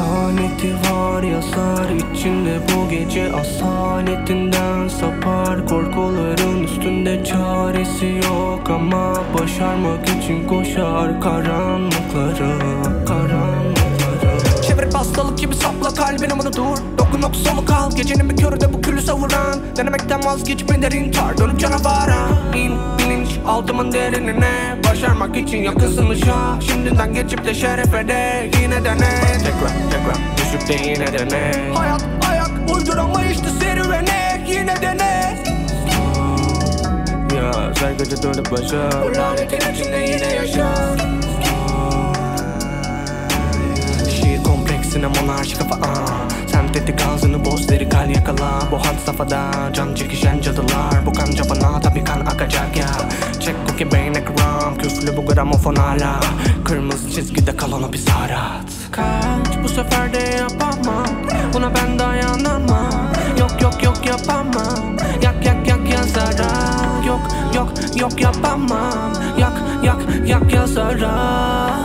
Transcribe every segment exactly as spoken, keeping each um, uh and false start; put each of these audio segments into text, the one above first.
laneti var yazar içinde bu gece asaletinden sapar. Korkuların üstünde çaresi yok ama başarmak için koşar karanlıkları, karanlıkları. Çevirip hastalık gibi sapla kalbine bunu dur. Dokunup solu kal gecenin bir köründe bu külü savuran. Denemekten vazgeçmelerin tar dönüp canavara. İn bilinç altımın derinine. Başarmak için yakınsın ışığa. Şimdiden geçip de şerefe de yine dene. Tekrar tekrar düşüp de yine dene. Hayat ayak uydur ama işte serüvene yine dene. Ya saygıca dönüp başa. Bu lanetin içinde yine yaşa. Şiir kompleksine monarşi kafa aa. Sentetik ağzını boz deri kal yakala. Bu had safhada can çekişen cadılar. Bu kan cabana tabi kan akacak ya. Çek cookie beyin ekran. Küflü bu gramofon hala. Kırmızı çizgide kalan o bir zarat. Kaç bu sefer de yapamam. Buna ben dayanamam. Yok yok yok yapamam. Yak yak yak yazara. Yok yok yok yapamam. Yak yak yak yazara.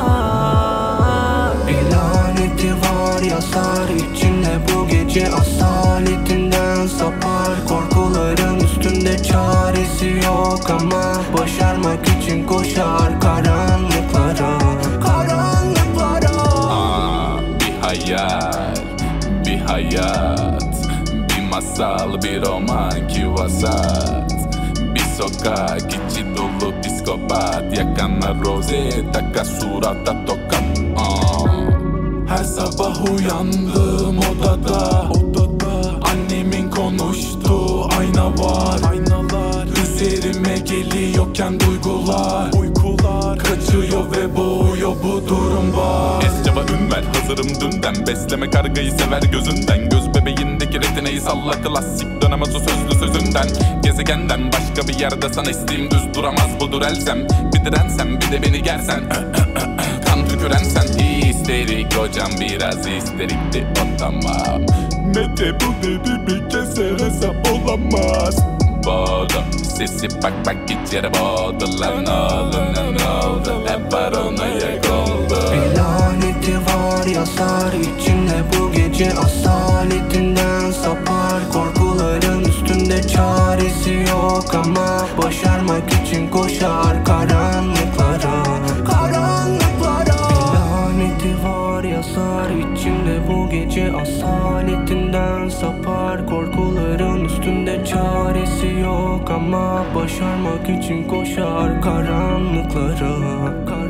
Bir laneti var yazar içinde bu gece asaletinden sapar. Korkuların üstünde çaresi yok ama başarmak için koşar karanlıklara, karanlıklara. Aa, bir hayal, bir hayat, bir masal, bir roman ki vasat. Bir sokak içi dolu psikopat. Yakanlar rozet, taka surata tokat. Aa. Her sabah uyandım odada, odada. Annemin konuştuğu ayna var, aynalar. Üzerime geliyorken duygular, uykular kaçıyor ve boğuyor bu durum var. Escaba ünver hazırım dünden. Besleme kargayı sever gözünden. Göz bebeğindeki retineyi salla klasik dönemez o sözlü sözünden. Gezegenden başka bir yerde sana isteğim düz duramaz budur elsem. Bir dirensem bir de beni gersen kan tükürensen. Histerik hocam biraz histerikti o tamam. Ne de bu dedi bir keser hesap olamaz. Boğdum sesi bak bak git yere boğdu lan oğlum ne oldu. Hep paranoyak oldu. Bir laneti var yazar içinde bu gece asaletinden sapar. Korkuların üstünde çaresi yok ama başarmak için koşar karanlıklara, karanlıklara. Bir laneti var yazar içinde bu gece asaletinden sapar. Korkuların üstünde çaresi yok ama başarmak için koşar karanlıklara, karanlıklara.